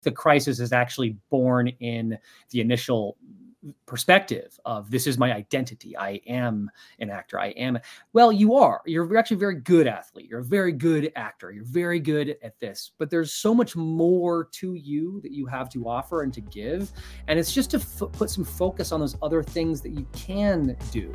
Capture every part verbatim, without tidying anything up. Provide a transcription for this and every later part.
The crisis is actually born in the initial perspective of this is my identity. I am an actor. I am. Well, you are. You're actually a very good athlete. You're a very good actor. You're very good at this. But there's so much more to you that you have to offer and to give. And it's just to f- put some focus on those other things that you can do.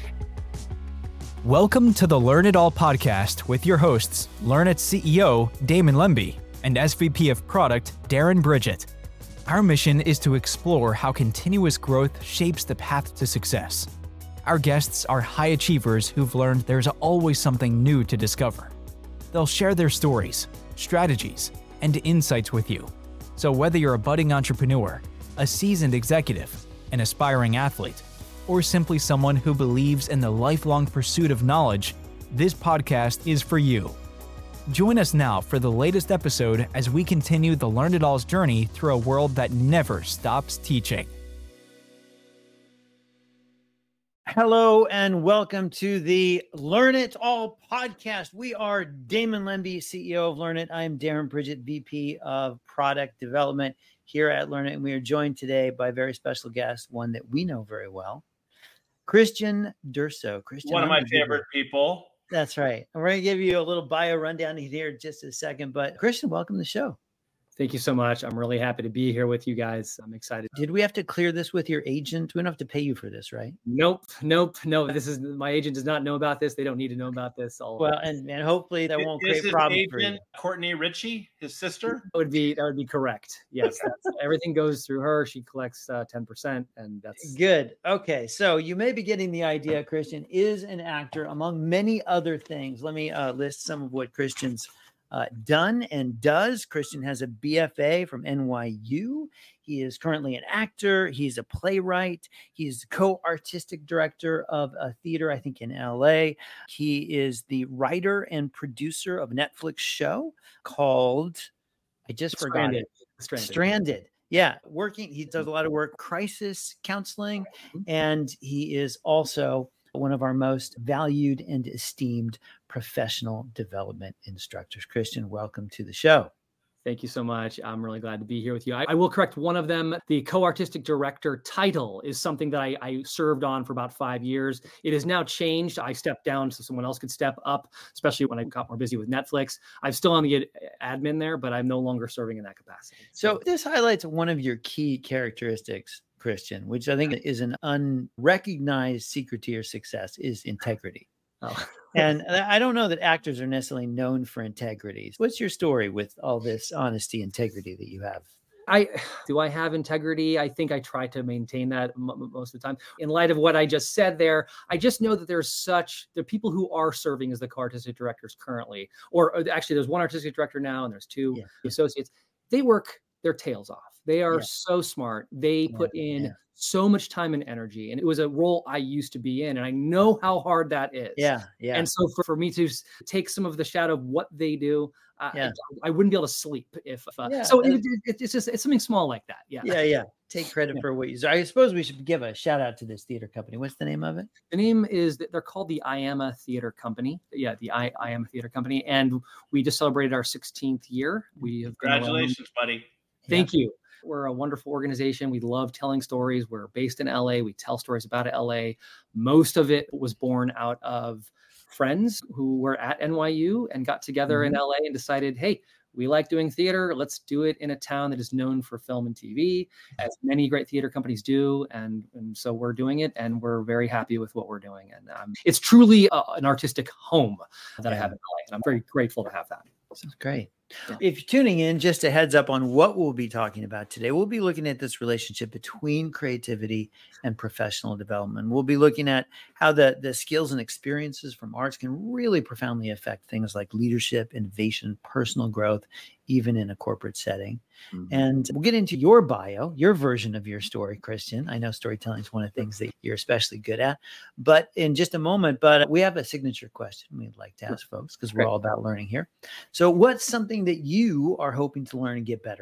Welcome to the Learn It All podcast with your hosts, Learn It C E O Damon Lemby and S V P of Product Darren Bridgett. Our mission is to explore how continuous growth shapes the path to success. Our guests are high achievers who've learned there's always something new to discover. They'll share their stories, strategies, and insights with you. So whether you're a budding entrepreneur, a seasoned executive, an aspiring athlete, or simply someone who believes in the lifelong pursuit of knowledge, this podcast is for you. Join us now for the latest episode as we continue the Learn It All's journey through a world that never stops teaching. Hello and welcome to the Learn It All podcast. We are Damon Lemby, C E O of Learn It. I'm Darren Bridgett, V P of Product Development here at Learn It. And we are joined today by a very special guest, one that we know very well, Christian Durso. Christian, one of I'm my favorite people. That's right. And we're going to give you a little bio rundown here in just a second. But Christian, welcome to the show. Thank you so much. I'm really happy to be here with you guys. I'm excited. Did we have to clear this with your agent? We don't have to pay you for this, right? Nope. Nope. No, this is my agent does not know about this. They don't need to know about this. All well, and, and hopefully that won't is create problems agent, for you. Courtney Ritchie, his sister? That would be, that would be correct. Yes. That's, everything goes through her. She collects uh, ten percent and that's good. Okay. So you may be getting the idea. Christian is an actor among many other things. Let me uh, list some of what Christian's Uh, done and does. Christian has a B F A from N Y U. He is currently an actor. He's a playwright. He's co-artistic director of a theater, I think, in L A. He is the writer and producer of a Netflix show called, I just forgot it. Stranded. Stranded. Yeah. Working. He does a lot of work, crisis counseling, and he is also one of our most valued and esteemed professional development instructors. Christian, welcome to the show. Thank you so much. I'm really glad to be here with you. I, I will correct one of them. The co-artistic director title is something that I, I served on for about five years. It has now changed. I stepped down so someone else could step up, especially when I got more busy with Netflix. I'm still on the ad, admin there, but I'm no longer serving in that capacity. So this highlights one of your key characteristics, Christian, which I think is an unrecognized secret to your success, is integrity. Oh. And I don't know that actors are necessarily known for integrity. What's your story with all this honesty, integrity that you have? I do I have integrity? I think I try to maintain that m- most of the time. In light of what I just said there, I just know that there's such, there are people who are serving as the co-artistic directors currently, or, or actually there's one artistic director now and there's two yeah. associates. They work their tails off. They are yeah. so smart. They yeah. put in yeah. so much time and energy. And it was a role I used to be in. And I know how hard that is. Yeah. Yeah. And so for, for me to take some of the shadow of what they do, uh, yeah. I, I wouldn't be able to sleep if, uh, yeah, so it, it, it's just, it's something small like that. Yeah. Yeah. Yeah. Take credit yeah. for what you do. I suppose we should give a shout out to this theater company. What's the name of it? The name is, they're called the I Am a Theater Company. Yeah. The I, I Am a Theater Company. And we just celebrated our sixteenth year. We have Congratulations, buddy. Thank yeah. you. We're a wonderful organization. We love telling stories. We're based in L A. We tell stories about L A. Most of it was born out of friends who were at N Y U and got together mm-hmm. in L A and decided, hey, we like doing theater. Let's do it in a town that is known for film and T V, as many great theater companies do. And, and so we're doing it, and we're very happy with what we're doing. And um, it's truly uh, an artistic home that yeah. I have in L A, and I'm very grateful to have that. Sounds great. Yeah. If you're tuning in, just a heads up on what we'll be talking about today. We'll be looking at this relationship between creativity and professional development. We'll be looking at how the, the skills and experiences from arts can really profoundly affect things like leadership, innovation, personal growth, even in a corporate setting. Mm-hmm. And we'll get into your bio, your version of your story, Christian. I know storytelling is one of the things that you're especially good at, but in just a moment, but we have a signature question we'd like to ask folks because we're all about learning here. So what's something that you are hoping to learn and get better at?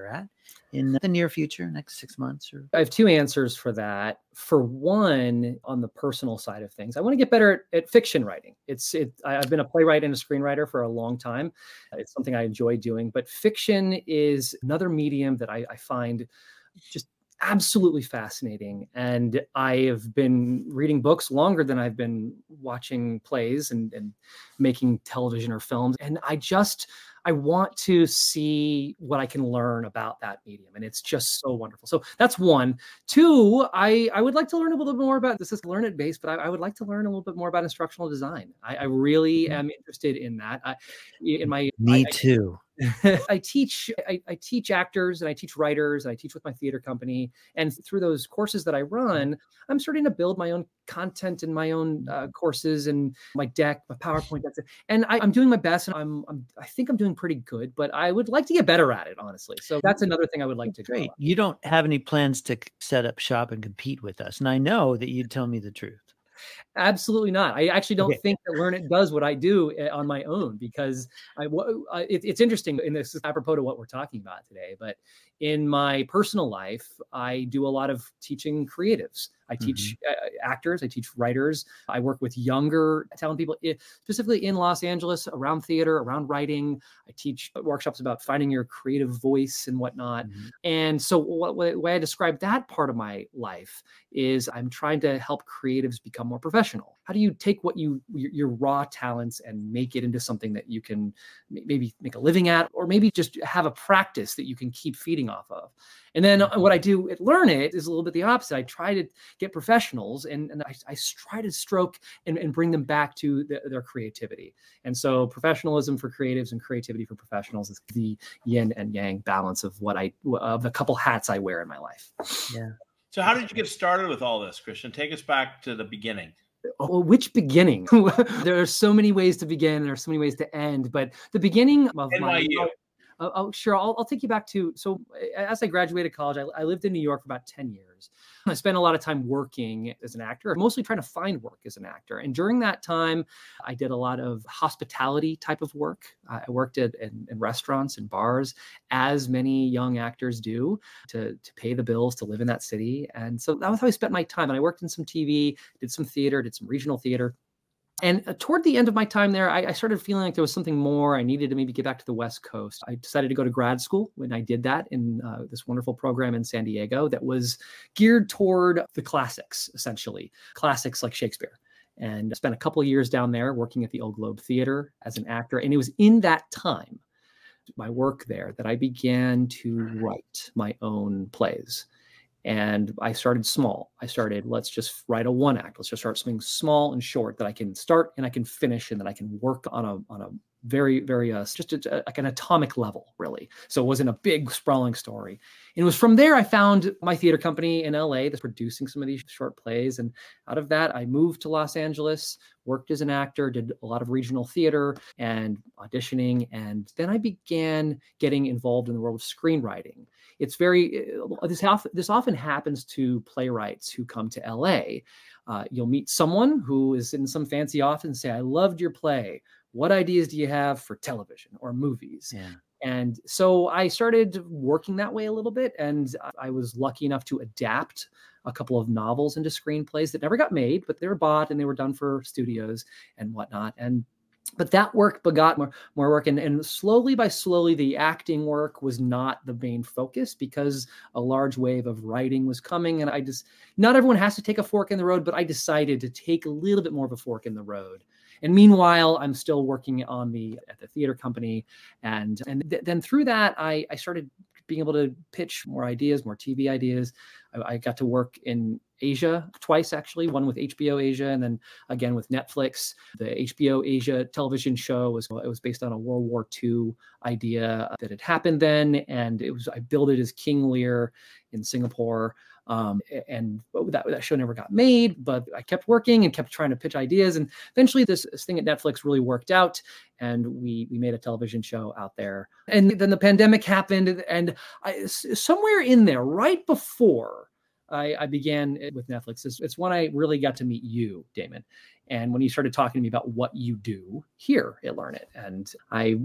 in the near future, next six months? Or I have two answers for that. For one, on the personal side of things, I want to get better at, at fiction writing. It's it. I- I've been a playwright and a screenwriter for a long time. It's something I enjoy doing, but fiction is another medium that I, I find just absolutely fascinating. And I have been reading books longer than I've been watching plays and, and making television or films. And I just, I want to see what I can learn about that medium. And it's just so wonderful. So that's one. Two, I, I would like to learn a little bit more about, this is Learn It based, but I, I would like to learn a little bit more about instructional design. I, I really am interested in that. I, in my, me I, too. I teach I, I teach actors and I teach writers and I teach with my theater company. And through those courses that I run, I'm starting to build my own content and my own uh, courses and my deck, my PowerPoint. That's it. And I, I'm doing my best, and I'm, I'm I think I'm doing pretty good, but I would like to get better at it, honestly. So that's another thing I would like to do. Great. You don't have any plans to c- set up shop and compete with us. And I know that you'd tell me the truth. Absolutely not. I actually don't Okay. think that Learn It does what I do uh, on my own, because I, w- uh, it, it's interesting, and this is apropos to what we're talking about today, but in my personal life, I do a lot of teaching creatives. I teach uh, actors, I teach writers. I work with younger talented people, i- specifically in Los Angeles, around theater, around writing. I teach workshops about finding your creative voice and whatnot. Mhm. And so what, what, the way I describe that part of my life is I'm trying to help creatives become more professional. How do you take what you, your, your raw talents and make it into something that you can m- maybe make a living at, or maybe just have a practice that you can keep feeding off of? And then uh, what I do at Learn It is a little bit the opposite. I try to get professionals and, and I, I try to stroke and, and bring them back to the, their creativity. And so professionalism for creatives and creativity for professionals is the yin and yang balance of what I, of the couple hats I wear in my life. Yeah. So how did you get started with all this, Christian? Take us back to the beginning. Oh, which beginning? There are so many ways to begin. And there are so many ways to end. But the beginning of N Y U. my Oh, oh, sure. I'll, I'll take you back to, so as I graduated college, I, I lived in New York for about ten years. I spent a lot of time working as an actor, mostly trying to find work as an actor. And during that time, I did a lot of hospitality type of work. I worked at in, in restaurants and bars, as many young actors do, to, to pay the bills, to live in that city. And so that was how I spent my time. And I worked in some T V, did some theater, did some regional theater. And uh, toward the end of my time there, I, I started feeling like there was something more. I needed to maybe get back to the West Coast. I decided to go to grad school when I did that in uh, this wonderful program in San Diego that was geared toward the classics, essentially, classics like Shakespeare. And I spent a couple of years down there working at the Old Globe Theater as an actor. And it was in that time, my work there, that I began to write my own plays. And I started small. I started, let's just write a one act. Let's just start something small and short that I can start and I can finish and that I can work on a on a very, very, uh, just a, like an atomic level, really. So it wasn't a big sprawling story. And it was from there I found my theater company in L A that's producing some of these short plays. And out of that, I moved to Los Angeles, worked as an actor, did a lot of regional theater and auditioning. And then I began getting involved in the world of screenwriting. It's very, this, this often happens to playwrights who come to L A. Uh, you'll meet someone who is in some fancy office and say, I loved your play. What ideas do you have for television or movies? Yeah. And so I started working that way a little bit. And I was lucky enough to adapt a couple of novels into screenplays that never got made, but they were bought and they were done for studios and whatnot. And but that work begot more, more work. And, and slowly by slowly, the acting work was not the main focus because a large wave of writing was coming. And I just, not everyone has to take a fork in the road, but I decided to take a little bit more of a fork in the road. And meanwhile, I'm still working on the at the theater company. And, and th- then through that, I, I started being able to pitch more ideas, more T V ideas. I, I got to work in Asia twice, actually, one with H B O Asia and then again with Netflix. The H B O Asia television show was it was based on a World War Two idea that had happened then. And it was I billed it as King Lear in Singapore. Um, and that, that show never got made, but I kept working and kept trying to pitch ideas. And eventually this, this thing at Netflix really worked out. And we we made a television show out there. And then the pandemic happened. And I, somewhere in there, right before I, I began with Netflix, it's, it's when I really got to meet you, Damon. And when he started talking to me about what you do here at Learn It, and I,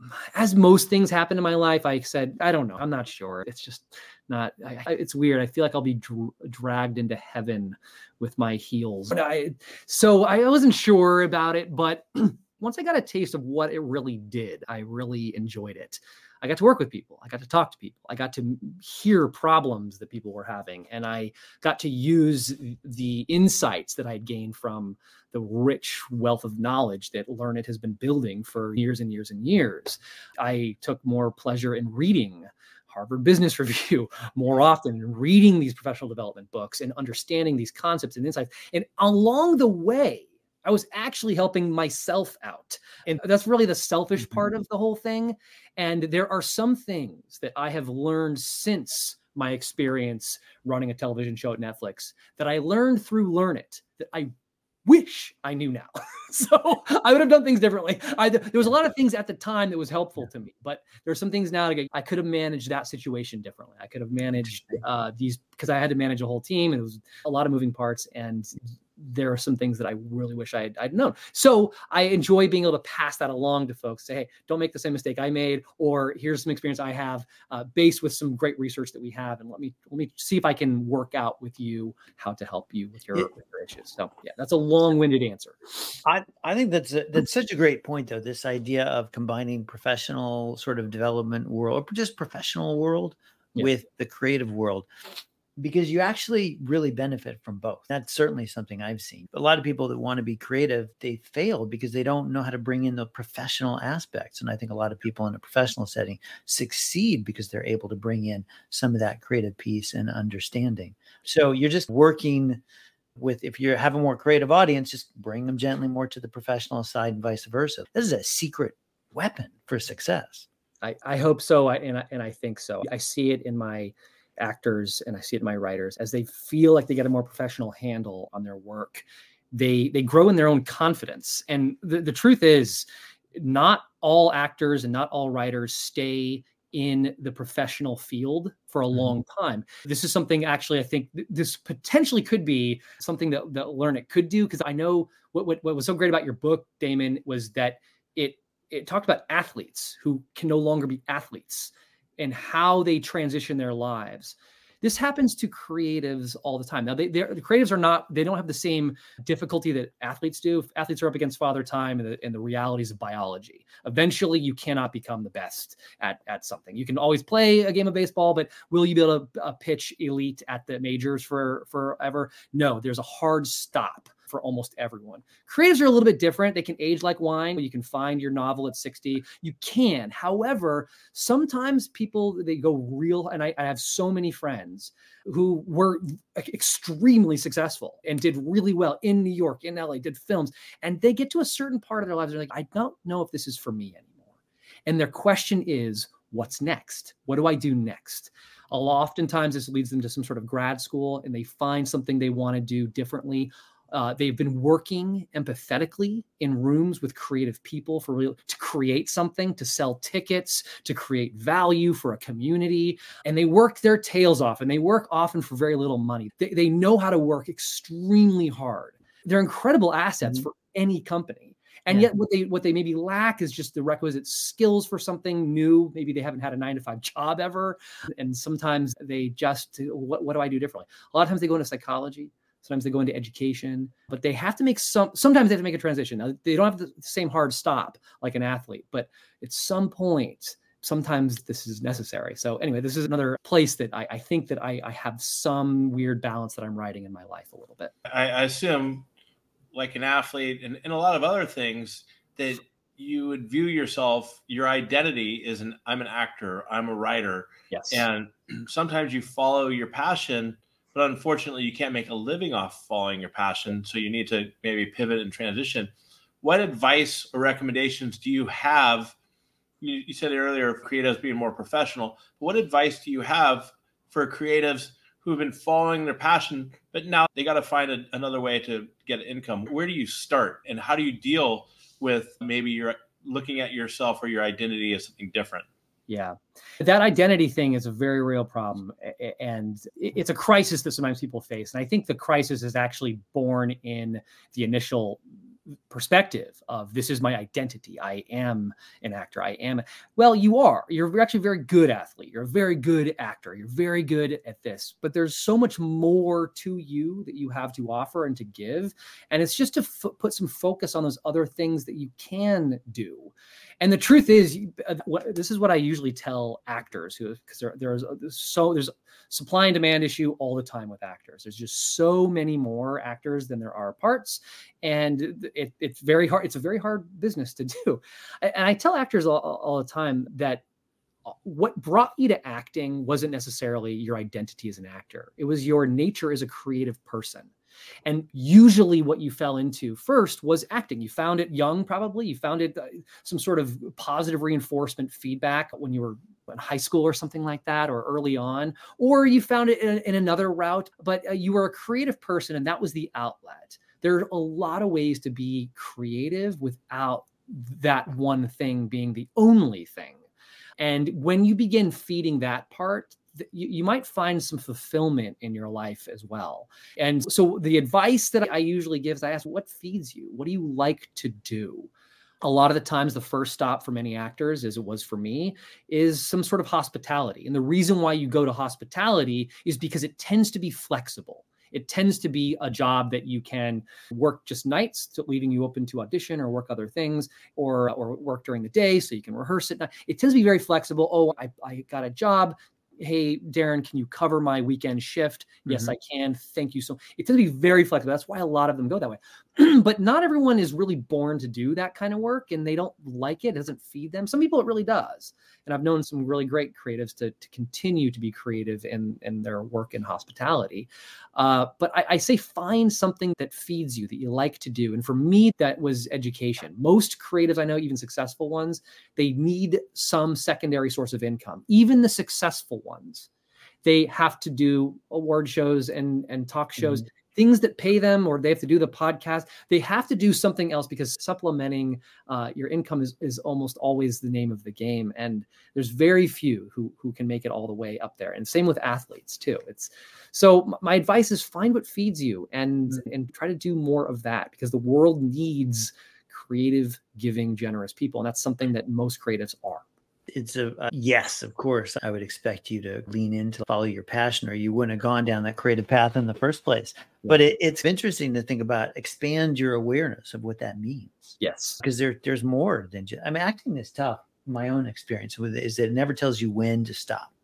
as most things happen in my life, I said, I don't know, I'm not sure. It's just not, I, I, it's weird. I feel like I'll be dr- dragged into heaven with my heels. But I, so I wasn't sure about it, but once I got a taste of what it really did, I really enjoyed it. I got to work with people. I got to talk to people. I got to hear problems that people were having. And I got to use the insights that I'd gained from the rich wealth of knowledge that Learn It has been building for years and years and years. I took more pleasure in reading Harvard Business Review more often, and reading these professional development books and understanding these concepts and insights. And along the way, I was actually helping myself out. And that's really the selfish part of the whole thing. And there are some things that I have learned since my experience running a television show at Netflix that I learned through Learn It that I wish I knew now. So I would have done things differently. I, there was a lot of things at the time that was helpful to me, but there's some things now that I could have managed that situation differently. I could have managed uh, these because I had to manage a whole team and it was a lot of moving parts. And there are some things that I really wish I had I'd known. So I enjoy being able to pass that along to folks. Say, hey, don't make the same mistake I made, or here's some experience I have uh, based with some great research that we have, and let me let me see if I can work out with you how to help you with your, Yeah. with your issues. So yeah, that's a long-winded answer. I, I think that's a, that's such a great point, though. This idea of combining professional sort of development world, or just professional world, Yeah. with the creative world, because you actually really benefit from both. That's certainly something I've seen. A lot of people that want to be creative, they fail because they don't know how to bring in the professional aspects. And I think a lot of people in a professional setting succeed because they're able to bring in some of that creative piece and understanding. So you're just working with, if you have a more creative audience, just bring them gently more to the professional side and vice versa. This is a secret weapon for success. I, I hope so. I, and, I, and I think so. I see it in my actors and I see it in my writers as they feel like they get a more professional handle on their work. They, they grow in their own confidence. And the, the truth is, not all actors and not all writers stay in the professional field for a long time. This is something actually, I think th- this potentially could be something that, that Learn It could do. Because I know what, what, what was so great about your book, Damon, was that it, it talked about athletes who can no longer be athletes and how they transition their lives. This happens to creatives all the time. Now, they, the creatives are not, they don't have the same difficulty that athletes do. Athletes are up against father time and the, and the realities of biology. Eventually, you cannot become the best at, at something. You can always play a game of baseball, but will you be able to uh, pitch elite at the majors for forever? No, there's a hard stop for almost everyone. Creatives are a little bit different. They can age like wine. You can find your novel at sixty. You can. However, sometimes people, they go real, and I, I have so many friends who were extremely successful and did really well in New York, in L A, did films, and they get to a certain part of their lives. They're like, I don't know if this is for me anymore. And their question is, what's next? What do I do next? Oftentimes this leads them to some sort of grad school and they find something they want to do differently. Uh, they've been working empathetically in rooms with creative people for real to create something, to sell tickets, to create value for a community. And they work their tails off, and they work often for very little money. They, they know how to work extremely hard. They're incredible assets mm-hmm. for any company. And yeah. yet what they what they maybe lack is just the requisite skills for something new. Maybe they haven't had a nine to five job ever. And sometimes they just, what, what do I do differently? A lot of times they go into psychology. Sometimes they go into education, but they have to make some, sometimes they have to make a transition. Now, they don't have the same hard stop like an athlete, but at some point, sometimes this is necessary. So anyway, this is another place that I, I think that I, I have some weird balance that I'm writing in my life a little bit. I, I assume, like an athlete and, and a lot of other things, that you would view yourself, your identity is an, I'm an actor, I'm a writer. Yes. And sometimes you follow your passion, but unfortunately, you can't make a living off following your passion. So you need to maybe pivot and transition. What advice or recommendations do you have? You, you said earlier of creatives being more professional. But what advice do you have for creatives who have been following their passion, but now they got to find a, another way to get income? Where do you start? And how do you deal with maybe you're looking at yourself or your identity as something different? Yeah, that identity thing is a very real problem. And it's a crisis that sometimes people face. And I think the crisis is actually born in the initial perspective of this is my identity. I am an actor. I am, well, you are, you're actually a very good athlete. You're a very good actor. You're very good at this, but there's so much more to you that you have to offer and to give. And it's just to f- put some focus on those other things that you can do. And the truth is, uh, what, this is what I usually tell actors who, because there, there's, there's so there's supply and demand issue all the time with actors. There's just so many more actors than there are parts, and it, it's very hard. It's a very hard business to do. And I tell actors all, all the time that what brought you to acting wasn't necessarily your identity as an actor. It was your nature as a creative person. And usually what you fell into first was acting. You found it young, probably. You found it uh, some sort of positive reinforcement feedback when you were in high school or something like that, or early on, or you found it in, in another route, but uh, you were a creative person and that was the outlet. There are a lot of ways to be creative without that one thing being the only thing. And when you begin feeding that part, you, you might find some fulfillment in your life as well. And so the advice that I usually give is I ask, what feeds you? What do you like to do? A lot of the times, the first stop for many actors, as it was for me, is some sort of hospitality. And the reason why you go to hospitality is because it tends to be flexible. It tends to be a job that you can work just nights, to leaving you open to audition or work other things, or or work during the day so you can rehearse at night. It tends to be very flexible. Oh, I, I got a job. Hey, Darren, can you cover my weekend shift? Mm-hmm. Yes, I can. Thank you. So it tends to be very flexible. That's why a lot of them go that way. But not everyone is really born to do that kind of work, and they don't like it. It doesn't feed them. Some people it really does. And I've known some really great creatives to, to continue to be creative in, in their work in hospitality. Uh, but I, I say find something that feeds you, that you like to do. And for me, that was education. Most creatives I know, even successful ones, they need some secondary source of income. Even the successful ones, they have to do award shows and, and talk shows. Mm-hmm. Things that pay them, or they have to do the podcast. They have to do something else, because supplementing uh, your income is, is almost always the name of the game. And there's very few who who can make it all the way up there. And same with athletes too. It's so my advice is find what feeds you and mm-hmm. and try to do more of that, because the world needs creative, giving, generous people. And that's something that most creatives are. It's a uh, yes, of course. I would expect you to lean in to follow your passion, or you wouldn't have gone down that creative path in the first place. Yeah. But it, it's interesting to think about, expand your awareness of what that means. Yes. Because there, there's more than just, I mean, acting is tough. My own experience with it is that it never tells you when to stop.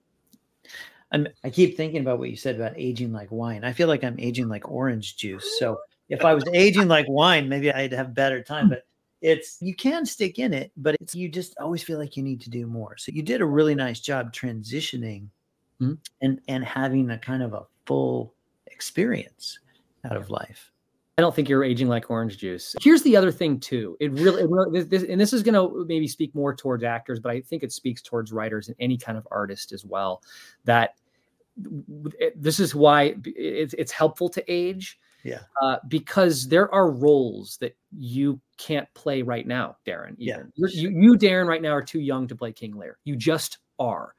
I'm, I keep thinking about what you said about aging like wine. I feel like I'm aging like orange juice. So if I was aging like wine, maybe I'd have better time. But it's, you can stick in it, but it's, you just always feel like you need to do more. So you did a really nice job transitioning mm-hmm. and, and having a kind of a full experience out of life. I don't think you're aging like orange juice. Here's the other thing too. It really, it really this, and this is going to maybe speak more towards actors, but I think it speaks towards writers and any kind of artist as well, that it, this is why it's, it's helpful to age. Yeah. Uh, because there are roles that you can't play right now, Darren. Even. Yeah. You, you, Darren, right now are too young to play King Lear. You just are.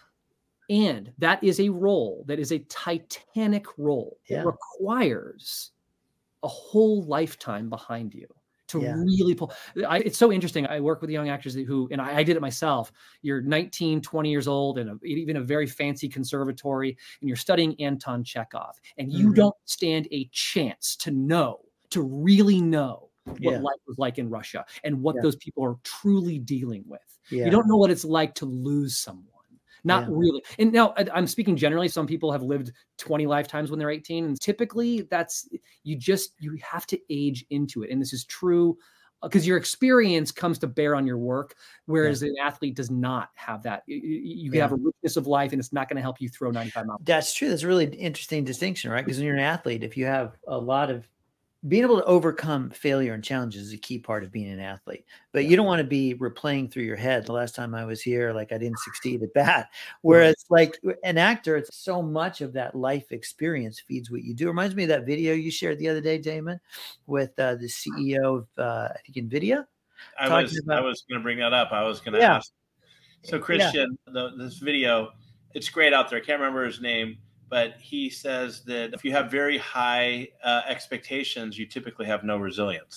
And that is a role that is a titanic role. Yeah. It requires a whole lifetime behind you to yeah. really pull. I, it's so interesting. I work with young actors who, and I, I did it myself. You're nineteen, twenty years old in a, even a very fancy conservatory, and you're studying Anton Chekhov, and you mm-hmm. don't stand a chance to know, to really know what yeah. life was like in Russia and what yeah. those people are truly dealing with. Yeah. You don't know what it's like to lose someone. Not yeah. really. And now I'm speaking generally. Some people have lived twenty lifetimes when they're eighteen. And typically that's, you just, you have to age into it. And this is true because your experience comes to bear on your work. Whereas yeah. an athlete does not have that. You, you yeah. have a richness of life, and it's not going to help you throw ninety-five miles. That's true. That's a really interesting distinction, right? Because when you're an athlete, if you have a lot of, being able to overcome failure and challenges is a key part of being an athlete, but you don't want to be replaying through your head. The last time I was here, like I didn't succeed at that. Whereas like an actor, it's so much of that life experience feeds what you do. It reminds me of that video you shared the other day, Damon, with uh, the C E O of, uh, I think NVIDIA. I was, about, I was going to bring that up. I was going to yeah. ask. So Christian, yeah. the, this video, it's great out there. I can't remember his name. But he says that if you have very high uh, expectations, you typically have no resilience.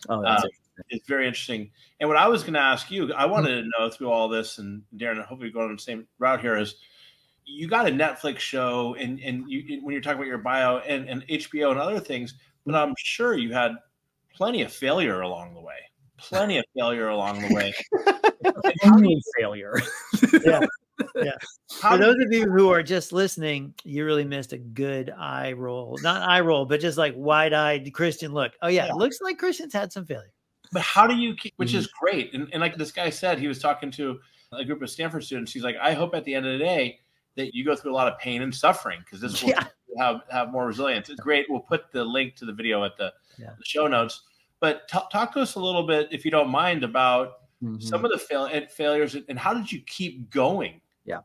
Oh, that's uh, it's very interesting. And what I was going to ask you, I wanted to know through all this, and Darren, hopefully we go on the same route here, is you got a Netflix show, and and you, when you're talking about your bio and, and H B O and other things, but I'm sure you had plenty of failure along the way. Plenty of failure along the way. Only failure. Yeah. Yeah. For those of you who are just listening, you really missed a good eye roll. Not eye roll, but just like wide-eyed Christian look. Oh, yeah. It looks like Christian's had some failure. But how do you keep, which is great. And, and like this guy said, he was talking to a group of Stanford students. He's like, I hope at the end of the day that you go through a lot of pain and suffering, because this will Yeah. have, have more resilience. It's great. We'll put the link to the video at the, Yeah. the show notes. But t- talk to us a little bit, if you don't mind, about Mm-hmm. some of the fail- failures and how did you keep going? Yeah.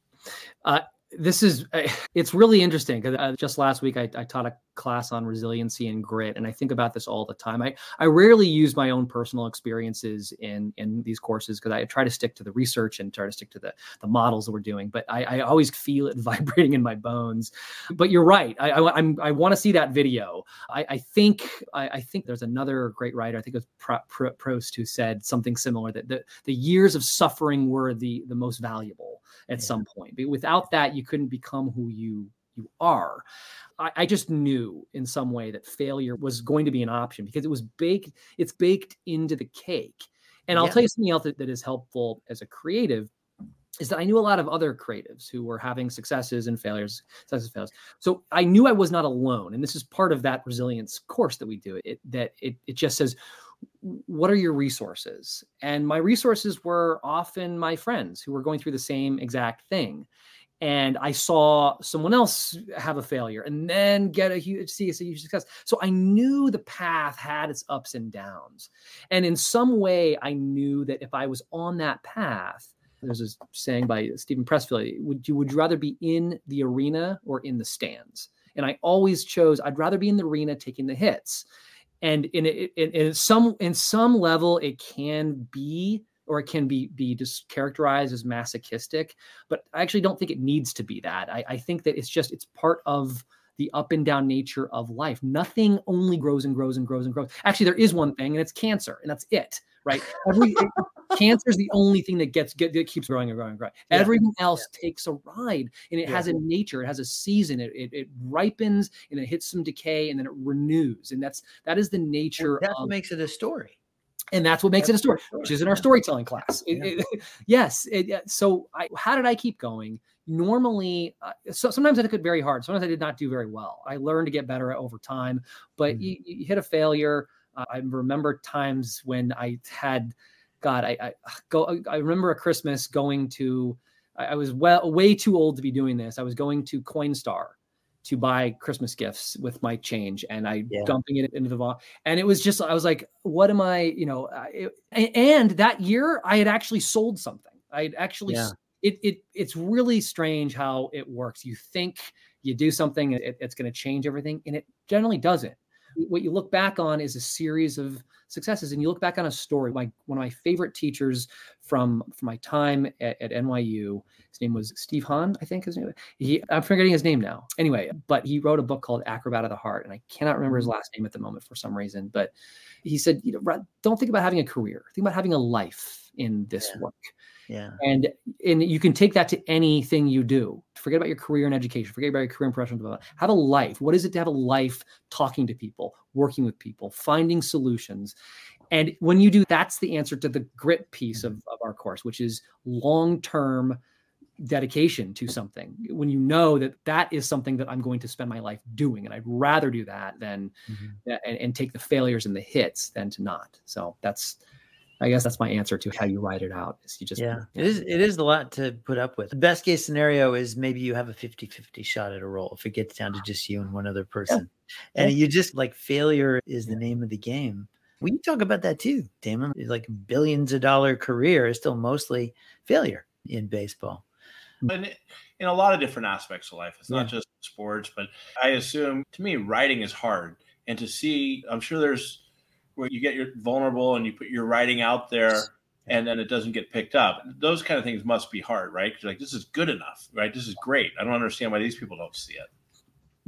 Uh, this is, uh, it's really interesting because uh, just last week I, I taught a class on resiliency and grit. And I think about this all the time. I, I rarely use my own personal experiences in, in these courses because I try to stick to the research and try to stick to the, the models that we're doing. But I, I always feel it vibrating in my bones. But you're right. I, I, I'm, I want to see that video. I, I think I, I think there's another great writer, I think it was Pro, Pro, Proust, who said something similar, that the, the years of suffering were the, the most valuable at yeah. some point. But without that, you couldn't become who you you are. I, I just knew in some way that failure was going to be an option because it was baked, it's baked into the cake. And I'll yeah. tell you something else that, that is helpful as a creative is that I knew a lot of other creatives who were having successes and failures, successes and failures. So I knew I was not alone. And this is part of that resilience course that we do. It that it it just says, what are your resources? And my resources were often my friends who were going through the same exact thing. And I saw someone else have a failure and then get a huge, see a huge success. So I knew the path had its ups and downs. And in some way, I knew that if I was on that path, there's a saying by Stephen Pressfield, would you would you rather be in the arena or in the stands? And I always chose, I'd rather be in the arena taking the hits. And in, in, in some in some level, it can be, or it can be be just characterized as masochistic, but I actually don't think it needs to be that. I, I think that it's just, it's part of the up and down nature of life. Nothing only grows and grows and grows and grows. Actually, there is one thing, and it's cancer, and that's it, right? Every cancer is the only thing that gets get, that keeps growing and growing and growing. Yeah. Everything else yeah. takes a ride, and it yeah. has a nature. It has a season. It, it it ripens, and it hits some decay, and then it renews. And that's that is the nature. And that's of, what makes it a story. And that's what makes that's it a story, story, which is in our storytelling class. Yeah. It, it, yes. It, so I, how did I keep going? Normally, uh, so sometimes I took it very hard. Sometimes I did not do very well. I learned to get better over time, but mm-hmm. you, you hit a failure. Uh, I remember times when I had, God, I, I go. I remember a Christmas going to. I, I was well way too old to be doing this. I was going to Coinstar to buy Christmas gifts with my change, and I yeah. dumping it into the vault. And it was just, I was like, what am I, you know, it, and that year I had actually sold something. I had actually, yeah. it, it, it's really strange how it works. You think you do something, it, it's going to change everything, and it generally doesn't. What you look back on is a series of successes, and you look back on a story. My one of my favorite teachers from, from my time at, at N Y U, his name was Steve Hahn, I think his name. He, I'm forgetting his name now. Anyway, but he wrote a book called Acrobat of the Heart, and I cannot remember his last name at the moment for some reason. But he said, you know, don't think about having a career. Think about having a life in this yeah. work. Yeah. And and you can take that to anything you do. Forget about your career in education. Forget about your career in professional development. Have a life. What is it to have a life talking to people, working with people, finding solutions? And when you do, that's the answer to the grit piece of, of our course, which is long-term dedication to something. When you know that that is something that I'm going to spend my life doing, and I'd rather do that than mm-hmm. and, and take the failures and the hits than to not. So that's, I guess that's my answer to how you write it out. Is you just yeah, it is it is a lot to put up with. The best case scenario is maybe you have a fifty-fifty shot at a role if it gets down to just you and one other person. Yeah. And you just like failure is the name of the game. We talk about that too, Damon. Like billions of dollar career is still mostly failure in baseball. And in a lot of different aspects of life. It's not yeah. just sports, but I assume to me, writing is hard. And to see, I'm sure there's where you get your vulnerable and you put your writing out there and then it doesn't get picked up. Those kind of things must be hard, right? Because you're like, this is good enough, right? This is great. I don't understand why these people don't see it. Yep.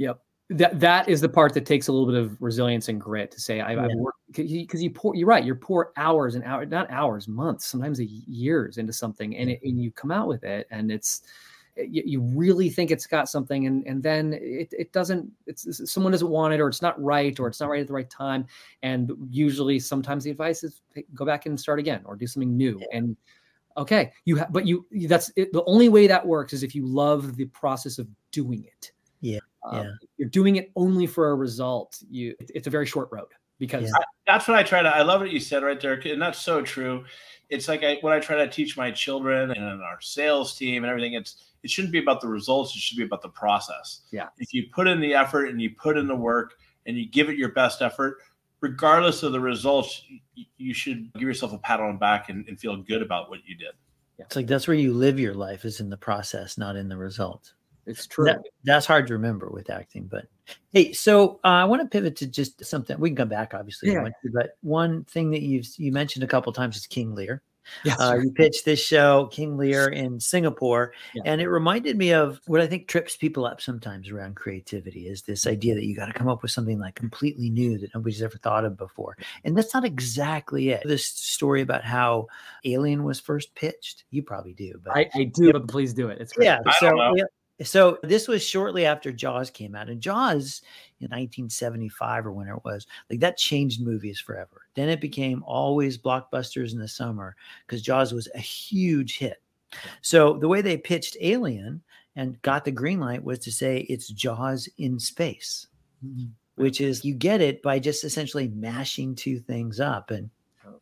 that that is the part that takes a little bit of resilience and grit to say, I, yeah. I've worked, because you pour, you're right, you pour hours and hours, not hours, months, sometimes years into something, and, it, and you come out with it, and it's, you, you really think it's got something, and and then it it doesn't, it's someone doesn't want it, or it's not right, or it's not right at the right time. And usually sometimes the advice is go back and start again, or do something new. Yeah. And okay, you have, but you, that's it, the only way that works is if you love the process of doing it. Yeah. Um, yeah. You're doing it only for a result. You, it's a very short road, because yeah. I, that's what I try to, I love what you said right there. And that's so true. It's like I, what I try to teach my children and our sales team and everything. It's, it shouldn't be about the results. It should be about the process. Yeah. If you put in the effort and you put in the work and you give it your best effort, regardless of the results, you, you should give yourself a pat on the back and, and feel good about what you did. Yeah. It's like, that's where you live your life, is in the process, not in the result. It's true. That, that's hard to remember with acting, but hey, so uh, I want to pivot to just something. We can come back, obviously, yeah. to, but one thing that you've you mentioned a couple of times is King Lear. Yes, uh, right. You pitched this show, King Lear, in Singapore, yeah. and it reminded me of what I think trips people up sometimes around creativity, is this idea that you got to come up with something like completely new that nobody's ever thought of before. And that's not exactly it. This story about how Alien was first pitched, you probably do. But I, I do, but please do it. It's great. Yeah. I so, don't know. yeah. So this was shortly after Jaws came out, and Jaws in nineteen seventy-five or when it was, like, that changed movies forever. Then it became always blockbusters in the summer because Jaws was a huge hit. So the way they pitched Alien and got the green light was to say it's Jaws in space, mm-hmm. which is, you get it by just essentially mashing two things up. And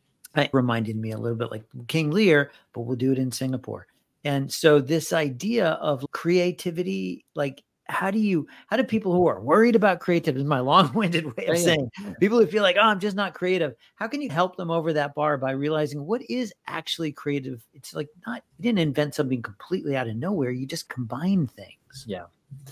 it reminded me a little bit like King Lear, but we'll do it in Singapore. And so this idea of creativity, like, how do you, how do people who are worried about creativity, is my long-winded way of yeah, saying, yeah. people who feel like, oh, I'm just not creative, how can you help them over that bar by realizing what is actually creative? It's like, not, you didn't invent something completely out of nowhere. You just combine things. Yeah.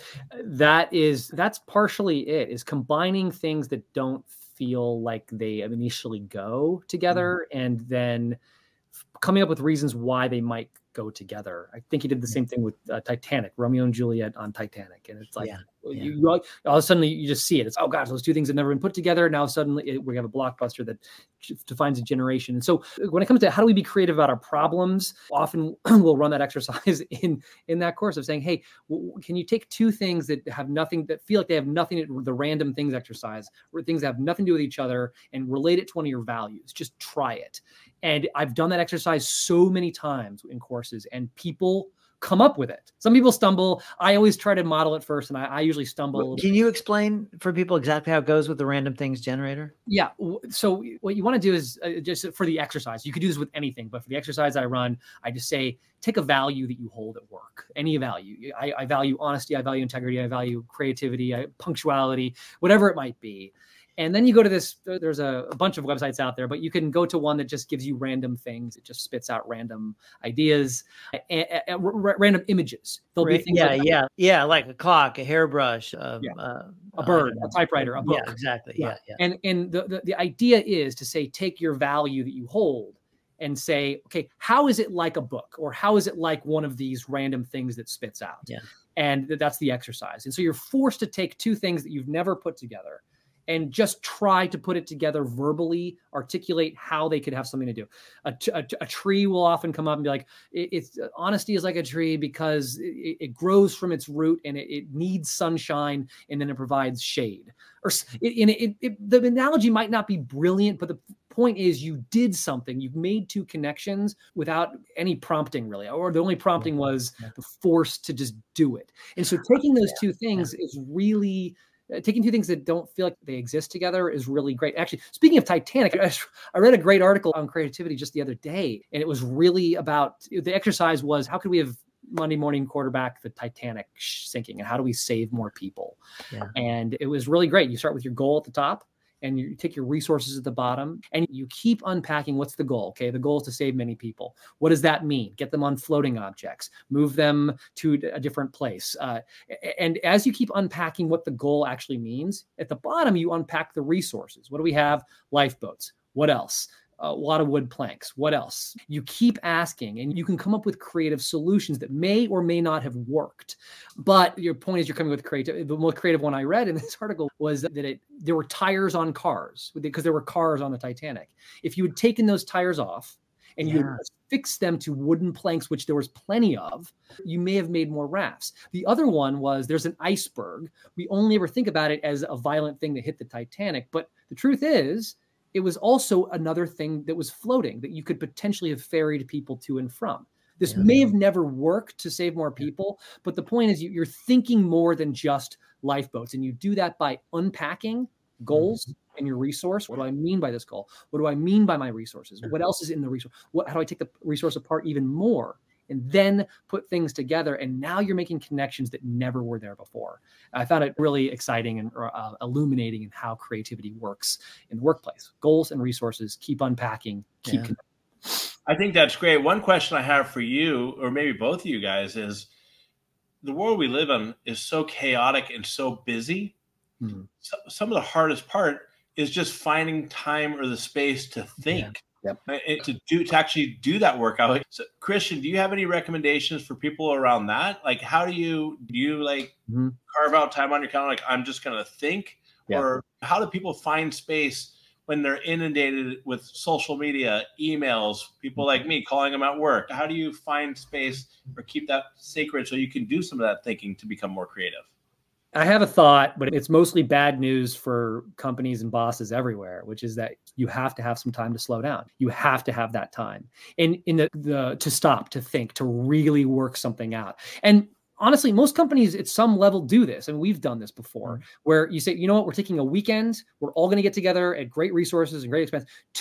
That is, that's partially it, is combining things that don't feel like they initially go together, mm-hmm. and then coming up with reasons why they might go together. I think he did the same thing with uh, Titanic, Romeo and Juliet on Titanic. And it's like, yeah, you, yeah. you all, all of a sudden you just see it. It's, oh gosh, those two things have never been put together. Now suddenly it, we have a blockbuster that defines a generation. And so when it comes to how do we be creative about our problems, often we'll run that exercise in, in that course of saying, hey, w- can you take two things that have nothing, that feel like they have nothing, to, the random things exercise, or things that have nothing to do with each other, and relate it to one of your values? Just try it. And I've done that exercise so many times in courses, and people come up with it. Some people stumble. I always try to model it first, and I, I usually stumble. Can you explain for people exactly how it goes with the random things generator? Yeah. So what you want to do is uh, just for the exercise, you could do this with anything, but for the exercise I run, I just say, take a value that you hold at work, any value. I, I value honesty. I value integrity. I value creativity, I, punctuality, whatever it might be. And then you go to this, there's a, a bunch of websites out there, but you can go to one that just gives you random things. It just spits out random ideas, and, and, and r- random images. There'll be things yeah, like yeah, yeah, like a clock, a hairbrush, um, yeah. uh, a bird, uh, a typewriter, a book. Yeah, exactly. Yeah, yeah. yeah. And and the, the the idea is to say, take your value that you hold and say, okay, how is it like a book, or how is it like one of these random things that spits out? Yeah. And that's the exercise. And so you're forced to take two things that you've never put together, and just try to put it together verbally, articulate how they could have something to do. A, t- a, a tree will often come up and be like, it, it's honesty is like a tree because it, it grows from its root, and it, it needs sunshine, and then it provides shade. Or it, it, it, the analogy might not be brilliant, but the point is you did something. You've made two connections without any prompting, really, or the only prompting was the force to just do it. And so taking those yeah. two things yeah. is really... Uh, taking two things that don't feel like they exist together is really great. Actually, speaking of Titanic, I, I read a great article on creativity just the other day, and it was really about, the exercise was, how could we have Monday morning quarterback the Titanic sinking, and how do we save more people? Yeah. And it was really great. You start with your goal at the top, and you take your resources at the bottom, and you keep unpacking what's the goal. Okay, the goal is to save many people. What does that mean? Get them on floating objects, move them to a different place. Uh, and as you keep unpacking what the goal actually means, at the bottom, you unpack the resources. What do we have? Lifeboats. What else? a lot of wood planks. What else? You keep asking and you can come up with creative solutions that may or may not have worked. But your point is you're coming with creative. The most creative one I read in this article was that it there were tires on cars because there were cars on the Titanic. If you had taken those tires off and yeah. you had fixed them to wooden planks, which there was plenty of, you may have made more rafts. The other one was there's an iceberg. We only ever think about it as a violent thing that hit the Titanic. But the truth is, it was also another thing that was floating that you could potentially have ferried people to and from. This yeah. may have never worked to save more people, but the point is you, you're thinking more than just lifeboats. And you do that by unpacking goals mm-hmm. and your resource. What do I mean by this goal? What do I mean by my resources? What else is in the resource? What, how do I take the resource apart even more? And then put things together. And now you're making connections that never were there before. I found it really exciting and uh, illuminating in how creativity works in the workplace. Goals and resources, keep unpacking, keep yeah. connecting. I think that's great. One question I have for you, or maybe both of you guys, is the world we live in is so chaotic and so busy. Mm-hmm. So, some of the hardest part is just finding time or the space to think. Yeah. Yep. And to do to actually do that work. So, Christian, do you have any recommendations for people around that? Like, how do you do you like mm-hmm. carve out time on your calendar? Like, I'm just going to think, yeah. or how do people find space when they're inundated with social media, emails, people mm-hmm. like me calling them at work? How do you find space or keep that sacred so you can do some of that thinking to become more creative? I have a thought, but it's mostly bad news for companies and bosses everywhere, which is that you have to have some time to slow down. You have to have that time and in the, the to stop, to think, to really work something out. And honestly, most companies at some level do this. And we've done this before mm-hmm. where you say, you know what, we're taking a weekend. We're all going to get together at great resources and great expense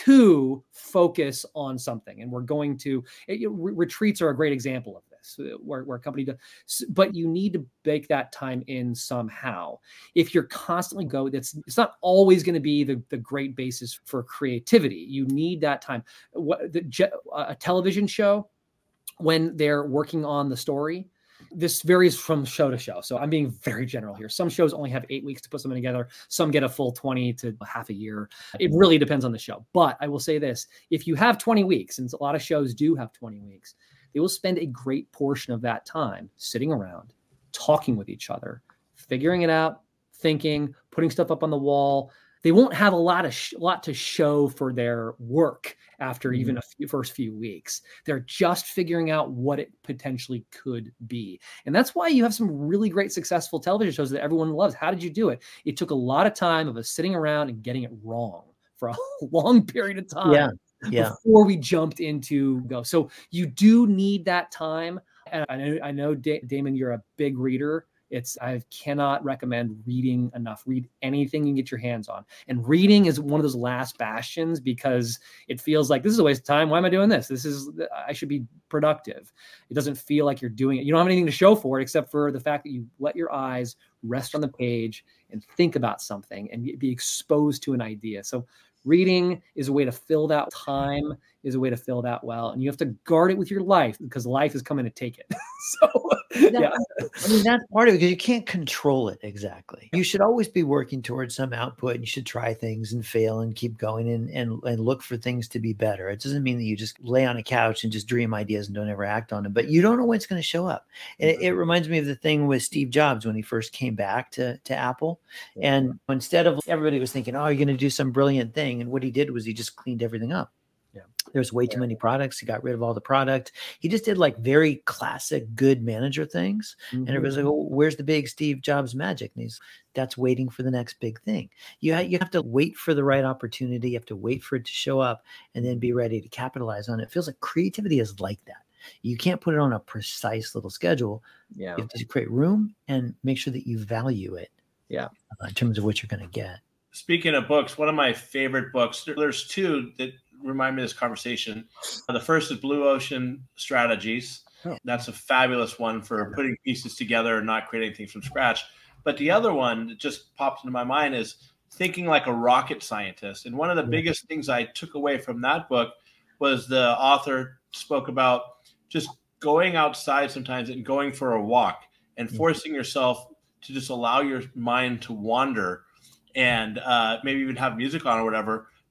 to focus on something. And we're going to, it, re- retreats are a great example of this. Where, where a company does, but you need to bake that time in somehow. If you're constantly go, that's it's not always going to be the, the great basis for creativity. You need that time. What the a television show, when they're working on the story, this varies from show to show. So I'm being very general here. Some shows only have eight weeks to put something together. Some get a full twenty to half a year. It really depends on the show. But I will say this, if you have twenty weeks, and a lot of shows do have twenty weeks, they will spend a great portion of that time sitting around, talking with each other, figuring it out, thinking, putting stuff up on the wall. They won't have a lot of sh- lot to show for their work after mm-hmm. even a few, first few weeks. They're just figuring out what it potentially could be. And that's why you have some really great successful television shows that everyone loves. How did you do it? It took a lot of time of us sitting around and getting it wrong for a long period of time. Yeah. Yeah. Before we jumped into go. So you do need that time. And I know, I know da- Damon, you're a big reader. It's, I cannot recommend reading enough. Read anything you can get your hands on. And reading is one of those last bastions because it feels like this is a waste of time. Why am I doing this? This is, I should be productive. It doesn't feel like you're doing it. You don't have anything to show for it except for the fact that you let your eyes rest on the page and think about something and be exposed to an idea. So reading is a way to fill that time, is a way to fill that well. And you have to guard it with your life because life is coming to take it. So, yeah. I mean, that's part of it because you can't control it exactly. You should always be working towards some output and you should try things and fail and keep going and, and, and look for things to be better. It doesn't mean that you just lay on a couch and just dream ideas and don't ever act on them, but you don't know when it's going to show up. And it, it reminds me of the thing with Steve Jobs when he first came back to, to Apple. And instead of everybody was thinking, oh, you're going to do some brilliant thing. And what he did was he just cleaned everything up. Yeah. There's way too many products. He got rid of all the product. He just did like very classic good manager things. Mm-hmm. And everybody's like, oh, where's the big Steve Jobs magic? And he's, that's waiting for the next big thing. You, ha- you have to wait for the right opportunity. You have to wait for it to show up and then be ready to capitalize on it. It feels like creativity is like that. You can't put it on a precise little schedule. Yeah. You have to create room and make sure that you value it. Yeah. Uh, in terms of what you're going to get. Speaking of books, one of my favorite books, there, there's two that remind me of this conversation. The first is Blue Ocean Strategies. Oh. That's a fabulous one for putting pieces together and not creating things from scratch. But the other one that just popped into my mind is Thinking Like a Rocket Scientist. And one of the yeah. biggest things I took away from that book was the author spoke about just going outside sometimes and going for a walk and forcing yourself to just allow your mind to wander and uh, maybe even have music on or whatever, but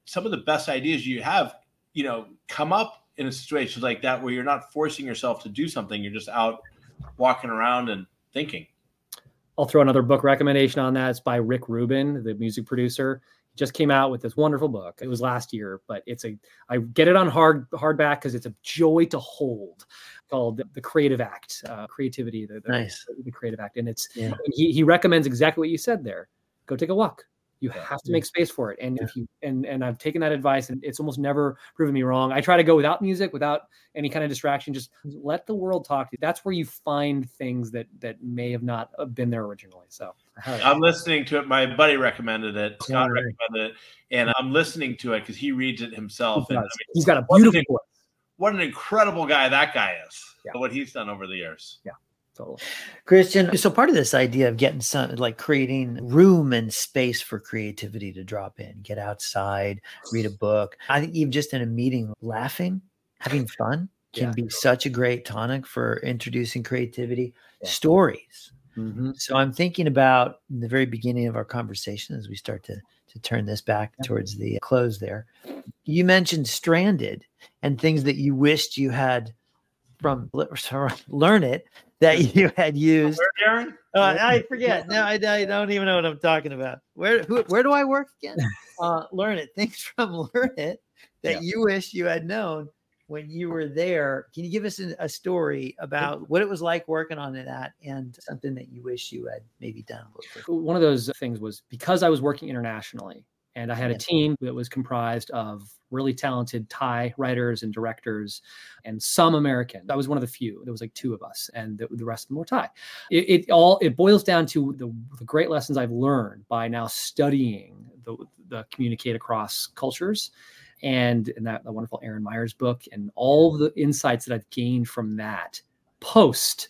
some of the best ideas you have, you know, come up in a situation like that where you're not forcing yourself to do something. You're just out walking around and thinking. I'll throw another book recommendation on that. It's by Rick Rubin, the music producer. He just came out with this wonderful book. It was last year, but it's a, I get it on hard hardback because it's a joy to hold, called The Creative Act, uh, creativity, the, the, Nice. the creative act. And it's, Yeah. he, he recommends exactly what you said there. Go take a walk. You Yeah. have to make space for it. And if you, and, and I've taken that advice and it's almost never proven me wrong. I try to go without music, without any kind of distraction, just let the world talk to you. That's where you find things that, that may have not been there originally. So I'm listening to it. My buddy recommended it. Scott Yeah, right. recommended it. And I'm listening to it because he reads it himself. He And I does. mean, He's got a what an, beautiful voice. what an incredible guy that guy is. Yeah. What he's done over the years. Yeah, totally. Christian, so part of this idea of getting some, like creating room and space for creativity to drop in, get outside, read a book. I think even just in a meeting, laughing, having fun can Yeah. be such a great tonic for introducing creativity. Yeah. Stories. Mm-hmm. So I'm thinking about in the very beginning of our conversation as we start to to turn this back Yeah. towards the close there. You mentioned Stranded and things that you wished you had from sorry, Learn It that you had used. Where, Darren? Uh, I forget. No, I, I don't even know what I'm talking about. Where who, where do I work again? Uh, Learn It. Things from Learn It that Yeah. you wish you had known when you were there. Can you give us an, a story about what it was like working on that and something that you wish you had maybe done a little bit? One of those things was because I was working internationally and I had Yeah. a team that was comprised of really talented Thai writers and directors and some American. I was one of the few. There was like two of us and the, the rest of them were Thai. It, it all, it boils down to the, the great lessons I've learned by now studying the, the communicate across cultures. And in that the wonderful Aaron Myers book and all the insights that I've gained from that post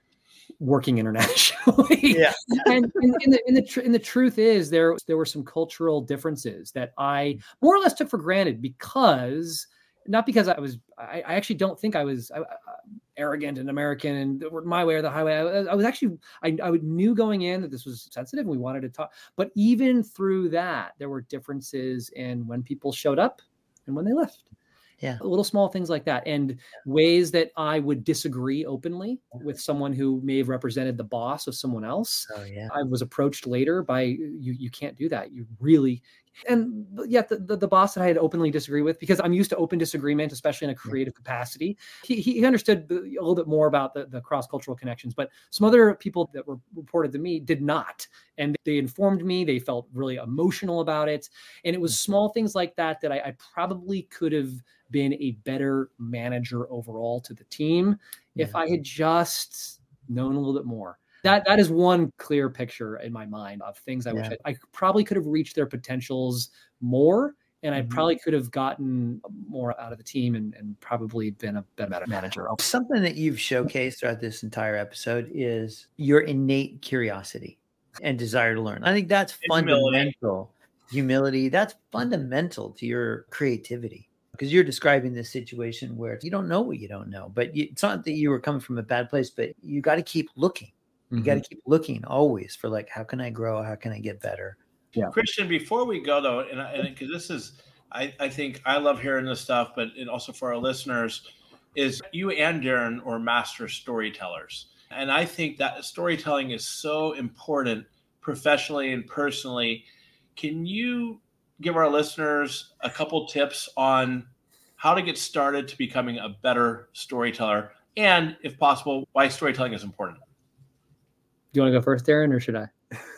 working internationally. Yeah. and and, and, the, and, the tr- and the truth is there, there were some cultural differences that I more or less took for granted because, not because I was, I, I actually don't think I was uh, arrogant and American and my way or the highway. I, I was actually, I, I knew going in that this was sensitive and we wanted to talk. But even through that, there were differences in when people showed up and when they left. Yeah. Little small things like that. And ways that I would disagree openly with someone who may have represented the boss of someone else. Oh yeah. I was approached later by you, you can't do that. You really, and yet the, the, the boss that I had openly disagreed with, because I'm used to open disagreement, especially in a creative capacity. He, he understood a little bit more about the, the cross-cultural connections, but some other people that were reported to me did not. And they informed me, they felt really emotional about it. And it was small things like that, that I, I probably could have been a better manager overall to the team if Yeah. I had just known a little bit more. That that is one clear picture in my mind of things I Yeah. wish I, I probably could have reached their potentials more, and I Mhm. probably could have gotten more out of the team and, and probably been a better manager. Something that you've showcased throughout this entire episode is your innate curiosity and desire to learn. I think that's And humility. fundamental. Humility, that's fundamental to your creativity. Because you're describing this situation where you don't know what you don't know, but you, it's not that you were coming from a bad place, but you got to keep looking. You got to keep looking always for like, how can I grow? How can I get better? Yeah. Christian, before we go though, and because this is, I, I think I love hearing this stuff, but it also for our listeners, is you and Darren are master storytellers. And I think that storytelling is so important professionally and personally. Can you give our listeners a couple tips on how to get started to becoming a better storyteller? And if possible, why storytelling is important? Do you want to go first, Darren, or should I?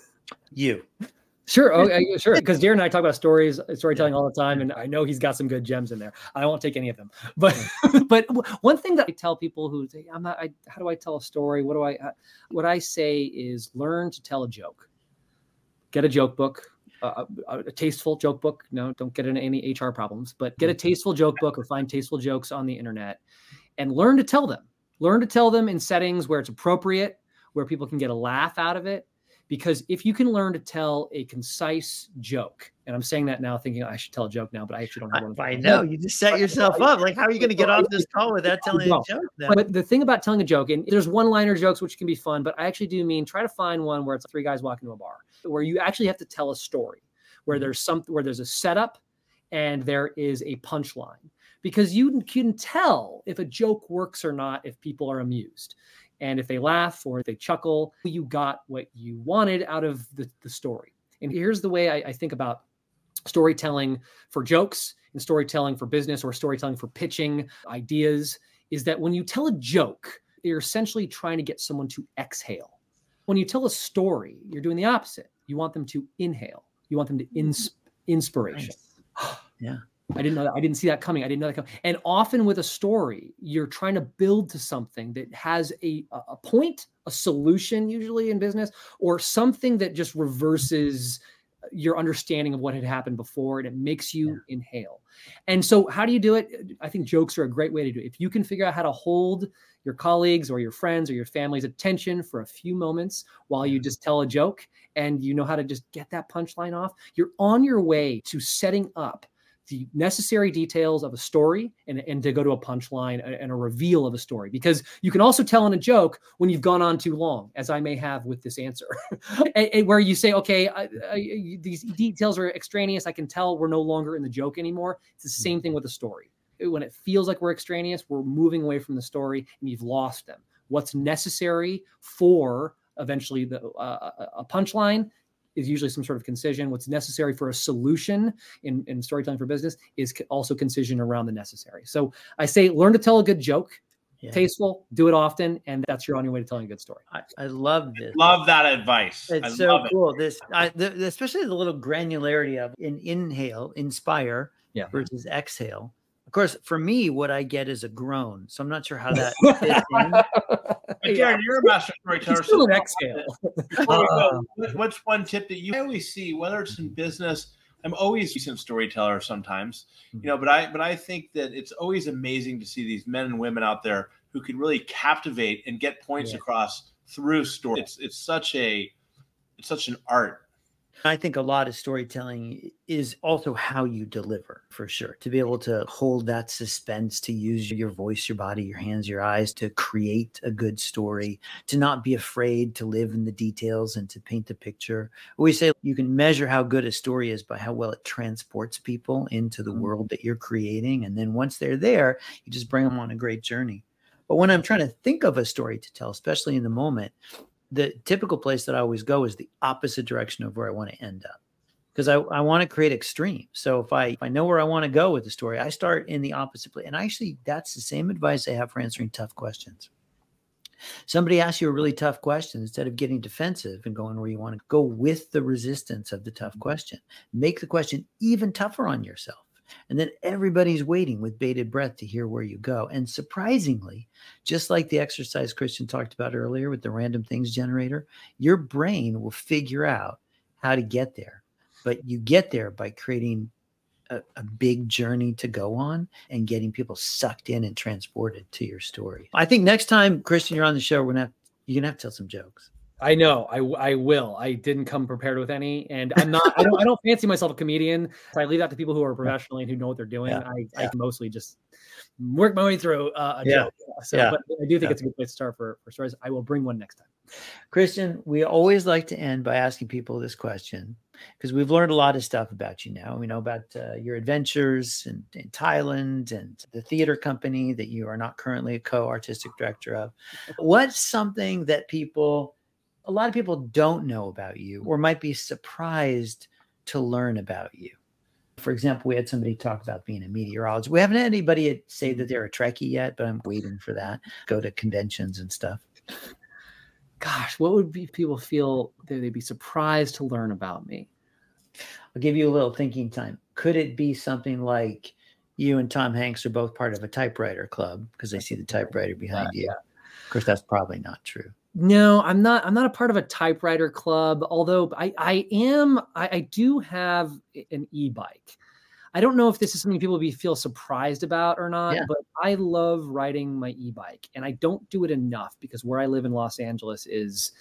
You. Sure. Okay, sure. Because Darren and I talk about stories, storytelling all the time, and I know he's got some good gems in there. I won't take any of them. But but one thing that I tell people who say, "I'm not. I, how do I tell a story? What do I?" Uh, what I say is, learn to tell a joke. Get a joke book, uh, a, a tasteful joke book. No, don't get into any H R problems. But get a tasteful joke book or find tasteful jokes on the internet, and learn to tell them. Learn to tell them in settings where it's appropriate, where people can get a laugh out of it. Because if you can learn to tell a concise joke, and I'm saying that now thinking I should tell a joke now, but I actually don't have one. I know. You just set yourself up. Like, how are you going to get off this call without telling a joke? Then? But the thing about telling a joke, and there's one-liner jokes, which can be fun, but I actually do mean try to find one where it's three guys walking to a bar, where you actually have to tell a story, where there's some, where there's a setup and there is a punchline, because you can tell if a joke works or not if people are amused. And if they laugh or if they chuckle, you got what you wanted out of the, the story. And here's the way I, I think about storytelling for jokes and storytelling for business or storytelling for pitching ideas, is that when you tell a joke, you're essentially trying to get someone to exhale. When you tell a story, you're doing the opposite. You want them to inhale. You want them to ins- inspiration. Nice. Yeah. I didn't know that. I didn't see that coming. I didn't know that coming. And often with a story, you're trying to build to something that has a, a point, a solution, usually in business, or something that just reverses your understanding of what had happened before, and it makes you yeah. inhale. And so how do you do it? I think jokes are a great way to do it. If you can figure out how to hold your colleagues or your friends or your family's attention for a few moments while you just tell a joke, and you know how to just get that punchline off, you're on your way to setting up the necessary details of a story and, and to go to a punchline and a reveal of a story. Because you can also tell in a joke when you've gone on too long, as I may have with this answer, and, and where you say, okay, I, I, these details are extraneous. I can tell we're no longer in the joke anymore. It's the same thing with a story. When it feels like we're extraneous, we're moving away from the story and you've lost them. What's necessary for eventually the uh, a punchline is usually some sort of concision. What's necessary for a solution in, in storytelling for business is also concision around the necessary. So I say, learn to tell a good joke, yeah. tasteful, do it often, and that's your on your way to telling a good story. I, I love this. Love that advice. It's I so love cool. It. This, I, the, especially the little granularity of in inhale, inspire yeah. versus exhale. Of course, for me, what I get is a groan. So I'm not sure how that fits in. But Darren, you're a master storyteller. Still so an exhale. Before we go, what's one tip that you always see, whether it's in business? I'm always a decent storyteller sometimes, you know, but I but I think that it's always amazing to see these men and women out there who can really captivate and get points yeah. across through story. It's it's such a it's such an art. I think a lot of storytelling is also how you deliver, for sure. To be able to hold that suspense, to use your voice, your body, your hands, your eyes, to create a good story, to not be afraid to live in the details and to paint the picture. We say you can measure how good a story is by how well it transports people into the world that you're creating. And then once they're there, you just bring them on a great journey. But when I'm trying to think of a story to tell, especially in the moment, the typical place that I always go is the opposite direction of where I want to end up, because I, I want to create extremes. So if I if I know where I want to go with the story, I start in the opposite place. And actually, that's the same advice I have for answering tough questions. Somebody asks you a really tough question, instead of getting defensive and going where you want to go with the resistance of the tough question, make the question even tougher on yourself. And then everybody's waiting with bated breath to hear where you go. And surprisingly, just like the exercise Christian talked about earlier with the random things generator, your brain will figure out how to get there. But you get there by creating a, a big journey to go on and getting people sucked in and transported to your story. I think next time, Christian, you're on the show, we're gonna have, you're going to have to tell some jokes. I know. I I will. I didn't come prepared with any, and I'm not. I don't. I don't fancy myself a comedian. So I leave that to people who are professional and who know what they're doing. Yeah. I, Yeah. I can mostly just work my way through uh, a Yeah. joke. So, Yeah. but I do think Yeah. it's a good place to start for for stories. I will bring one next time. Christian, we always like to end by asking people this question, because we've learned a lot of stuff about you now. We know about uh, your adventures in, in Thailand and the theater company that you are not currently a co-artistic director of. What's something that people, a lot of people don't know about you or might be surprised to learn about you? For example, we had somebody talk about being a meteorologist. We haven't had anybody say that they're a Trekkie yet, but I'm waiting for that. Go to conventions and stuff. Gosh, what would be people feel that they'd be surprised to learn about me? I'll give you a little thinking time. Could it be something like you and Tom Hanks are both part of a typewriter club because they see the typewriter behind Uh, you? yeah. Of course, that's probably not true. No, I'm not. I'm not a part of a typewriter club. Although I, I am. I, I do have an e-bike. I don't know if this is something people be feel surprised about or not, Yeah. but I love riding my e-bike, and I don't do it enough because where I live in Los Angeles is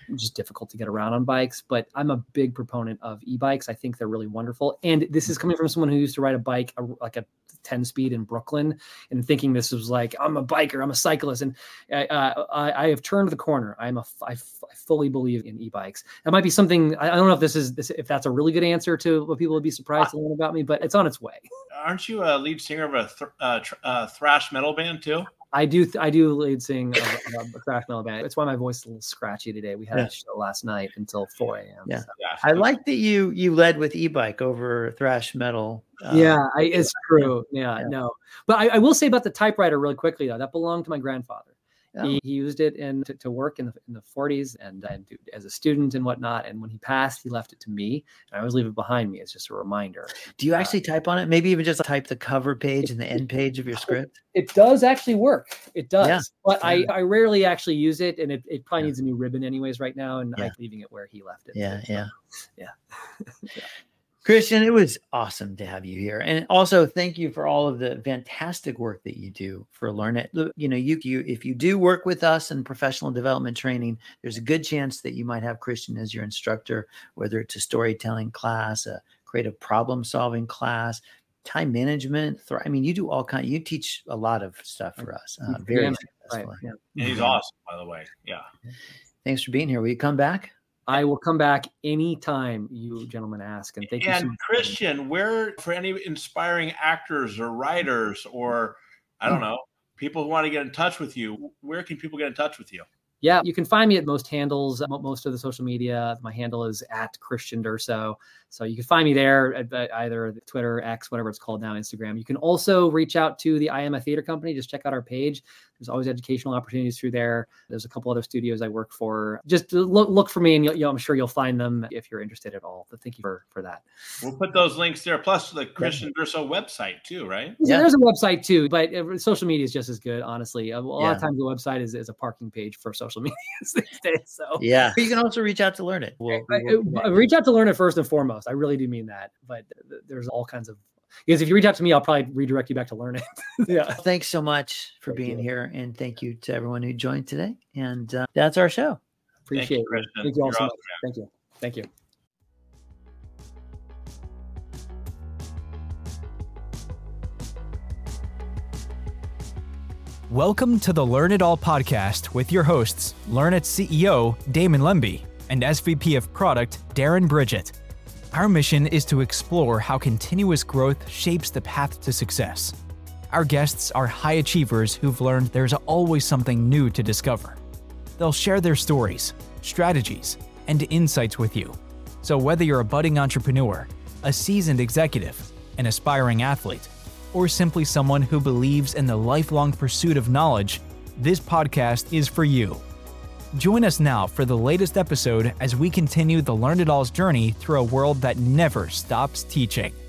just difficult to get around on bikes. But I'm a big proponent of e-bikes. I think they're really wonderful. And this is coming from someone who used to ride a bike, a, like a ten speed in Brooklyn, and thinking this was like, I'm a biker, I'm a cyclist. And uh, I, I have turned the corner. I'm a, I, I fully believe in e-bikes. That might be something, I don't know if this is, if that's a really good answer to what people would be surprised to learn about me, but it's on its way. Aren't you a lead singer of a th- uh, tr- uh, thrash metal band too? I do. I do lead sing a, a thrash metal band. That's why my voice is a little scratchy today. We had yeah. a show last night until four a.m. Yeah, so. yeah. I like that you you led with e-bike over thrash metal. Uh, yeah, I, it's true. Yeah, yeah. no. But I, I will say about the typewriter really quickly though. That belonged to my grandfather. Oh. He, he used it in to, to work in the in the forties and, and to, as a student and whatnot. And when he passed, he left it to me. And I always leave it behind me as just a reminder. Do you actually uh, type on it? Maybe even just type the cover page and the end page of your script? It does actually work. It does. Yeah. But yeah. I, I rarely actually use it. And it, it probably yeah. needs a new ribbon anyways right now. And yeah. I'm leaving it where he left it. Yeah, so, yeah. Yeah. yeah. Christian, it was awesome to have you here. And also thank you for all of the fantastic work that you do for Learn It. You know, you, you if you do work with us in professional development training, there's a good chance that you might have Christian as your instructor, whether it's a storytelling class, a creative problem solving class, time management. I mean, you do all kinds, you teach a lot of stuff for us. Uh, very yeah, successfully. Right. Yeah. He's awesome, by the way. Yeah. Thanks for being here. Will you come back? I will come back anytime you gentlemen ask. And thank and you so much. Christian, where for any inspiring actors or writers or, I don't know, people who want to get in touch with you, where can people get in touch with you? Yeah, you can find me at most handles, most of the social media. My handle is at Christian Durso. So you can find me there at, at either Twitter, X, whatever it's called now, Instagram. You can also reach out to the I Am a Theater Company. Just check out our page. There's always educational opportunities through there. There's a couple other studios I work for. Just look, look for me and you'll, you'll, I'm sure you'll find them if you're interested at all. But thank you for, for that. We'll put those links there. Plus the Christian Durso website too, right? Yeah. There's a website too, but social media is just as good, honestly. A lot yeah. of times the website is, is a parking page for social media these days. So yeah, but you can also reach out to Learn It. We'll, we'll, I, I, reach out to Learn It first and foremost. I really do mean that. But there's all kinds of, because if you reach out to me, I'll probably redirect you back to Learn It. Yeah. Thanks so much for thank being you. here. And thank you to everyone who joined today. And uh, that's our show. Appreciate it. Thank you, thank you all You're so awesome, much. Man. Thank you. Thank you. Welcome to the Learn It All podcast with your hosts, Learn It C E O Damon Lemby and S V P of Product Darren Bridget. Our mission is to explore how continuous growth shapes the path to success. Our guests are high achievers who've learned there's always something new to discover. They'll share their stories, strategies, and insights with you. So whether you're a budding entrepreneur, a seasoned executive, an aspiring athlete, or simply someone who believes in the lifelong pursuit of knowledge, this podcast is for you. Join us now for the latest episode as we continue the Learn It All's journey through a world that never stops teaching.